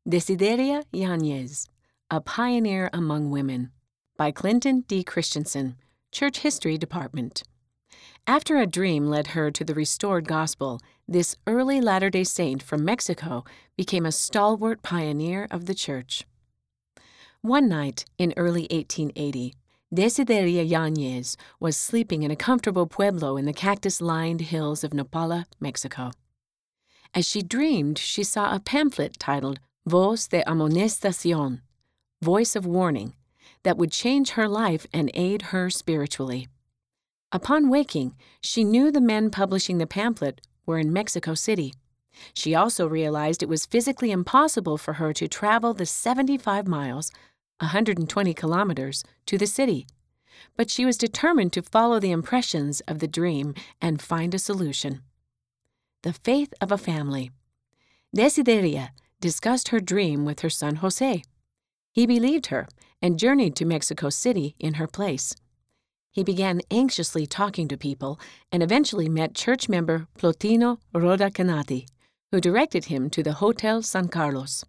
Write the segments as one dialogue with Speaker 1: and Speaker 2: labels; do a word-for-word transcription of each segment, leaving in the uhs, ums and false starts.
Speaker 1: Desideria Yanez, A Pioneer Among Women, by Clinton D. Christensen, Church History Department. After a dream led her to the restored gospel, this early Latter-day Saint from Mexico became a stalwart pioneer of the church. One night in early eighteen eighty, Desideria Yanez was sleeping in a comfortable pueblo in the cactus-lined hills of Nopala, Mexico. As she dreamed, she saw a pamphlet titled Voz de Amonestación, Voice of Warning, that would change her life and aid her spiritually. Upon waking, she knew the men publishing the pamphlet were in Mexico City. She also realized it was physically impossible for her to travel the seventy-five miles, one hundred twenty kilometers, to the city. But she was determined to follow the impressions of the dream and find a solution. The faith of a family. Desideria discussed her dream with her son Jose. He believed her and journeyed to Mexico City in her place. He began anxiously talking to people and eventually met church member Plotino Roda Canati, who directed him to the Hotel San Carlos.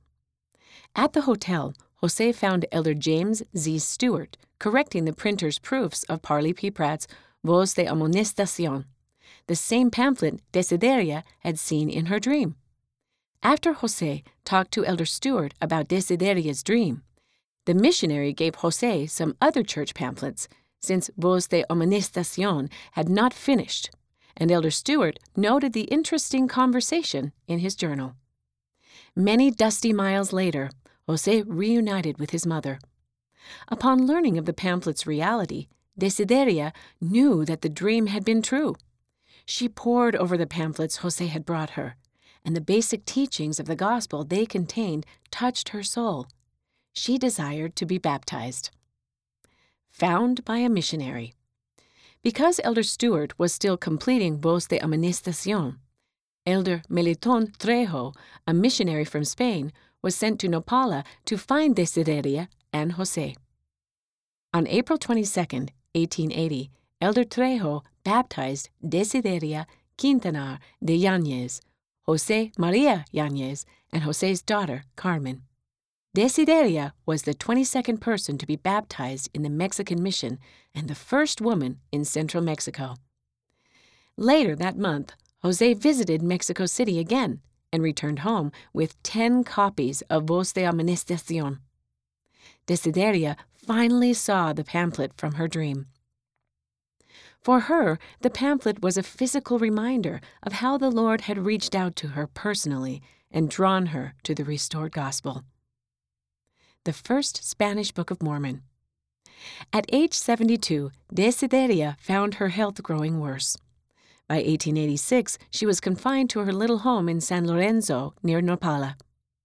Speaker 1: At the hotel, Jose found Elder James Z. Stewart correcting the printer's proofs of Parley P. Pratt's Voz de Amonestación, the same pamphlet Desideria had seen in her dream. After Jose talked to Elder Stewart about Desideria's dream, the missionary gave Jose some other church pamphlets, since Voz de Amonestación had not finished, and Elder Stewart noted the interesting conversation in his journal. Many dusty miles later, Jose reunited with his mother. Upon learning of the pamphlet's reality, Desideria knew that the dream had been true. She pored over the pamphlets Jose had brought her, and the basic teachings of the gospel they contained touched her soul. She desired to be baptized. Found by a missionary. Because Elder Stewart was still completing Voz de Amonestación, Elder Melitón Trejo, a missionary from Spain, was sent to Nopala to find Desideria and Jose. On April twenty-second, eighteen eighty, Elder Trejo baptized Desideria Quintanar de Yanez, Jose Maria Yanez, and Jose's daughter, Carmen. Desideria was the twenty-second person to be baptized in the Mexican mission and the first woman in central Mexico. Later that month, Jose visited Mexico City again and returned home with ten copies of Voz de Amonestación. Desideria finally saw the pamphlet from her dream. For her, the pamphlet was a physical reminder of how the Lord had reached out to her personally and drawn her to the restored gospel. The First Spanish Book of Mormon. At age seventy-two, Desideria found her health growing worse. By eighteen eighty-six, she was confined to her little home in San Lorenzo near Nopala.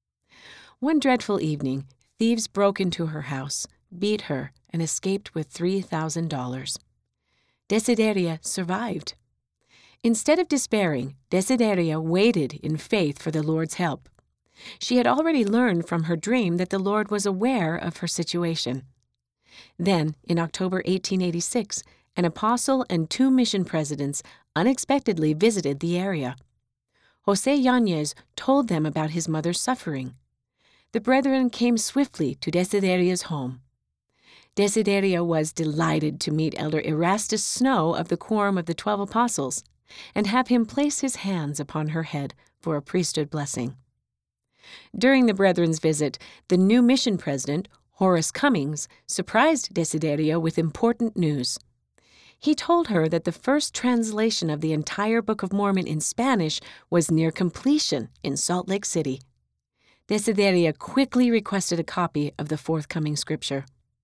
Speaker 1: One dreadful evening, thieves broke into her house, beat her, and escaped with three thousand dollars. Desideria survived. Instead of despairing, Desideria waited in faith for the Lord's help. She had already learned from her dream that the Lord was aware of her situation. Then, in October eighteen eighty-six, an apostle and two mission presidents unexpectedly visited the area. Jose Yanez told them about his mother's suffering. The brethren came swiftly to Desideria's home. Desideria was delighted to meet Elder Erastus Snow of the Quorum of the Twelve Apostles and have him place his hands upon her head for a priesthood blessing. During the brethren's visit, the new mission president, Horace Cummings, surprised Desideria with important news. He told her that the first translation of the entire Book of Mormon in Spanish was near completion in Salt Lake City. Desideria quickly requested a copy of the forthcoming scripture.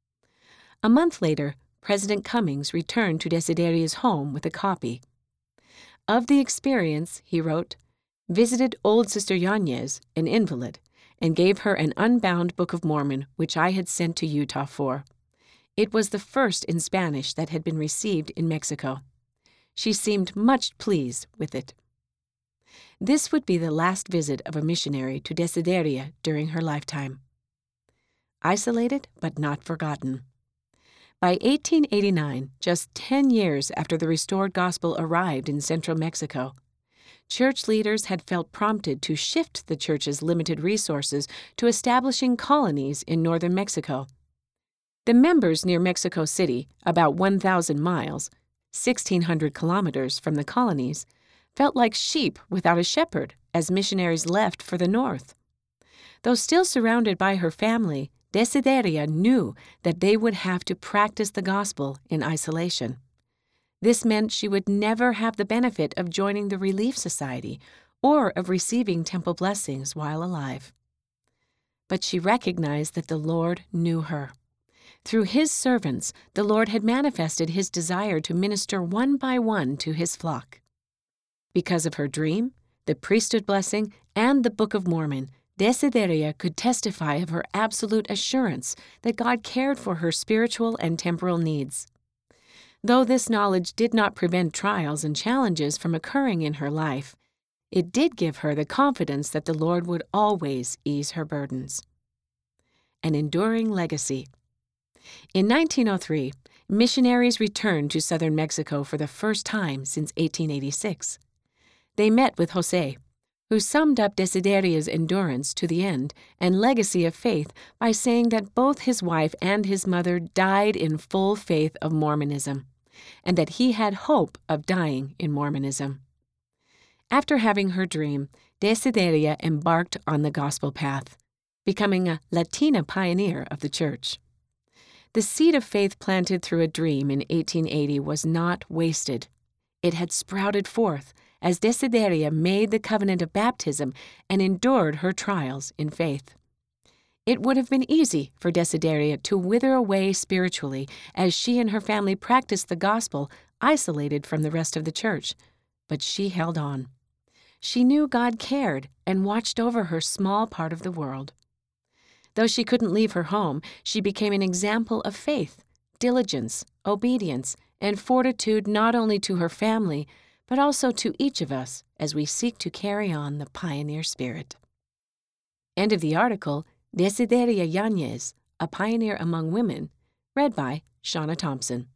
Speaker 1: A month later, President Cummings returned to Desideria's home with a copy. Of the experience, he wrote, visited old Sister Yanez, an invalid, and gave her an unbound Book of Mormon which I had sent to Utah for. It was the first in Spanish that had been received in Mexico. She seemed much pleased with it. This would be the last visit of a missionary to Desideria during her lifetime. Isolated but not forgotten. By eighteen eighty-nine, just ten years after the restored gospel arrived in central Mexico, church leaders had felt prompted to shift the church's limited resources to establishing colonies in northern Mexico. The members near Mexico City, about one thousand miles, sixteen hundred kilometers from the colonies, felt like sheep without a shepherd as missionaries left for the north. Though still surrounded by her family, Desideria knew that they would have to practice the gospel in isolation. This meant she would never have the benefit of joining the Relief Society or of receiving temple blessings while alive. But she recognized that the Lord knew her. Through His servants, the Lord had manifested His desire to minister one by one to His flock. Because of her dream, the priesthood blessing, and the Book of Mormon, Desideria could testify of her absolute assurance that God cared for her spiritual and temporal needs. Though this knowledge did not prevent trials and challenges from occurring in her life, it did give her the confidence that the Lord would always ease her burdens. An enduring legacy. In nineteen oh three, missionaries returned to southern Mexico for the first time since eighteen eighty-six. They met with Jose, who summed up Desideria's endurance to the end and legacy of faith by saying that both his wife and his mother died in full faith of Mormonism, and that he had hope of dying in Mormonism. After having her dream, Desideria embarked on the gospel path, becoming a Latina pioneer of the church. The seed of faith planted through a dream in eighteen eighty was not wasted. It had sprouted forth as Desideria made the covenant of baptism and endured her trials in faith. It would have been easy for Desideria to wither away spiritually as she and her family practiced the gospel isolated from the rest of the church, but she held on. She knew God cared and watched over her small part of the world. Though she couldn't leave her home, she became an example of faith, diligence, obedience, and fortitude not only to her family, but also to each of us as we seek to carry on the pioneer spirit. End of the article, Desideria Yanez, A Pioneer Among Women, read by Shauna Thompson.